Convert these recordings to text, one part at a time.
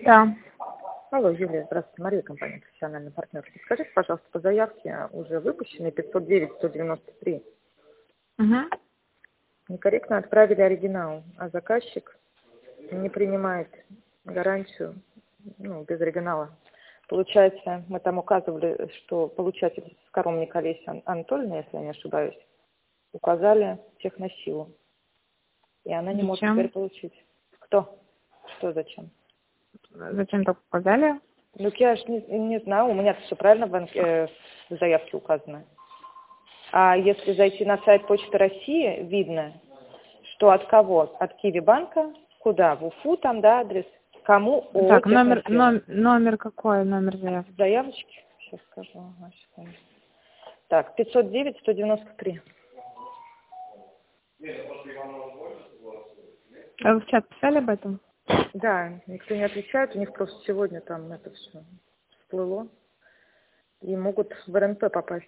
Да. Алло, Юлия, здравствуйте, Мария, компания «Профессиональный партнер». Скажите, пожалуйста, по заявке уже выпущенной 509-193. Угу. Некорректно отправили оригинал, а заказчик не принимает гарантию, без оригинала. Получается, мы там указывали, что получатель Скоромник Олеся Анатольевна, если я не ошибаюсь, указали техносилу. И она не может теперь получить. Кто? Что, зачем? Зачем так указали? Ну, я же не знаю, у меня все правильно в заявке указано. А если зайти на сайт Почты России, видно, что от кого? От Киви-банка, куда? В Уфу, там, да, адрес. Кому? Так, номер какой? Номер заявки? Заявочки? Сейчас скажу. Ага, секунду. Так, 509-193. А вы в чат писали об этом? Да, никто не отвечает, у них просто сегодня там это все всплыло. И могут в РНП попасть.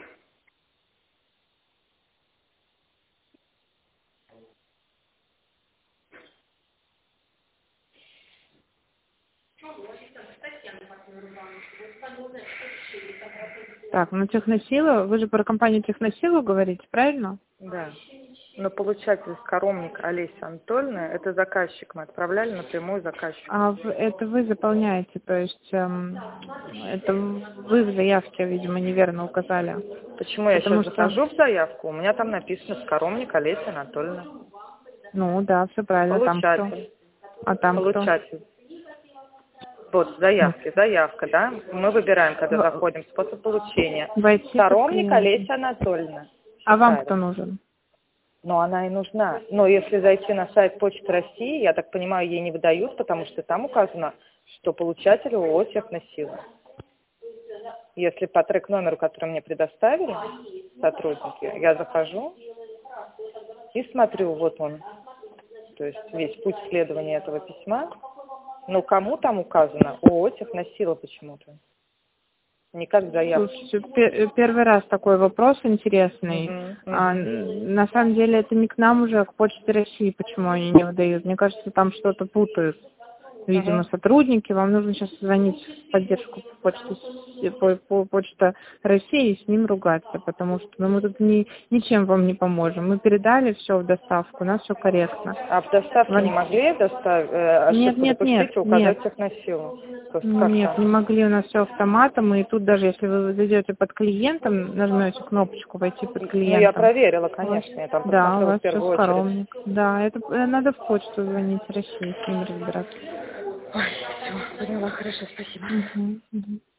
Так, техносила, вы же про компанию Техносилу говорите, правильно? Да. Но получатель Скоромник Олеся Анатольевна, это заказчик, мы отправляли напрямую заказчику. А это вы заполняете, то есть это вы в заявке, видимо, неверно указали. Почему я сейчас захожу в заявку, у меня там написано Скоромник Олеся Анатольевна. Ну да, все правильно. Получатель. А там получатель. Кто? Вот, заявка, да? Мы выбираем, когда заходим, способ получения. Скоромник Олеся Анатольевна. А вам кто нужен? Ну, она и нужна. Но если зайти на сайт Почты России, я так понимаю, ей не выдают, потому что там указано, что получатель ООО «Техносила». Если по трек-номеру, который мне предоставили сотрудники, я захожу и смотрю, вот он, то есть весь путь следования этого письма. Но кому там указано? ООО «Техносила» почему-то. Не как заявка. Слушайте, первый раз такой вопрос интересный. На самом деле это не к нам уже, а к Почте России, почему они не выдают. Мне кажется, там что-то путают. Видимо, сотрудники. Вам нужно сейчас звонить в поддержку по Почта России и с ним ругаться, потому что мы тут ничем вам не поможем. Мы передали все в доставку, у нас все корректно. А в доставке не могли ошибку допустить и указать Техносилу? Нет, не могли, у нас все автоматом, и тут даже если вы зайдете под клиентом, нажмете кнопочку «Войти под клиентом». Ну, я проверила, конечно, я там посмотрела в первую очередь. Скоромник. Да, это надо в почту звонить России, с ним разбираться. Ой, все, поняла, хорошо, спасибо.